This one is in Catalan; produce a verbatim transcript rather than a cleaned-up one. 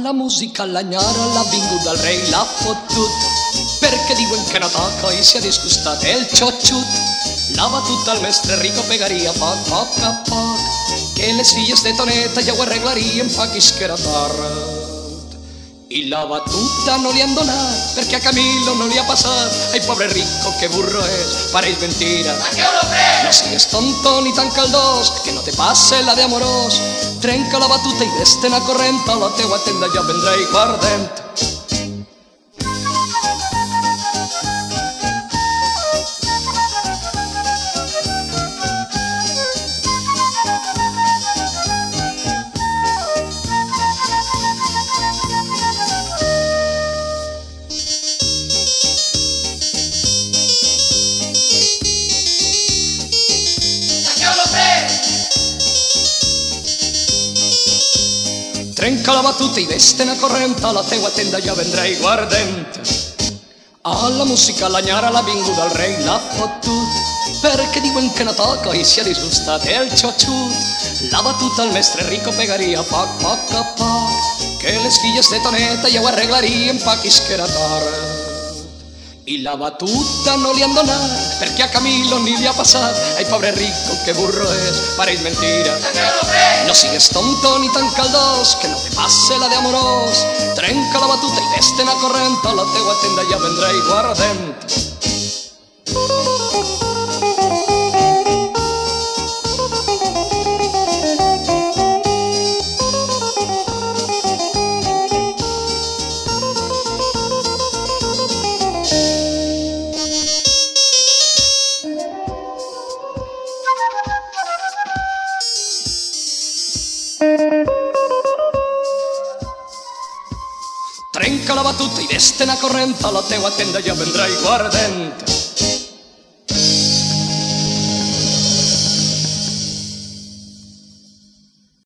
Alla musica la gnara, la vinguda al rei, l'ha fottut, perché diuen che n'ataca i sia disgustat el ciociut. La batuta al mestre rico pegaria poc, poc a poc, que les filles de Toneta ja ho arreglarien fa quis que era tard. I la batuta no li han donat, perquè a Camilo no li ha passat. Ai, pobre rico, que burro és, pareix mentira. No sigues tonto ni tan caldós, que no te passe la de amorós. Trenca la batuta i vés-te'n a corrent, a la teua tenda ja vendré i guardent. Trenca la batuta i vés-te'n a corrent, a la teua tenda ja vendré guardent. A la música la gnara, la vinguda al rei, l'ha fottut, perché diuen que no toca i sia disgustat el ciociut. La batuta al mestre rico pegaria poc, poc a poc, que les filles de Toneta ja ho arreglarien pa quis que era tard. I la batuta no li han donat, perquè a Camilo ni li ha passat. Ai, pobre rico, que burro és, pareix mentira. No sigues tonto ni tan caldós, que no te passe la de amorós. Trenca la batuta i vés-te'n a corrent, a la teua tenda ja vendré guardent. Trenca la batuta i vés-te'n a corrent, a la teua tenda ja vendré guardent.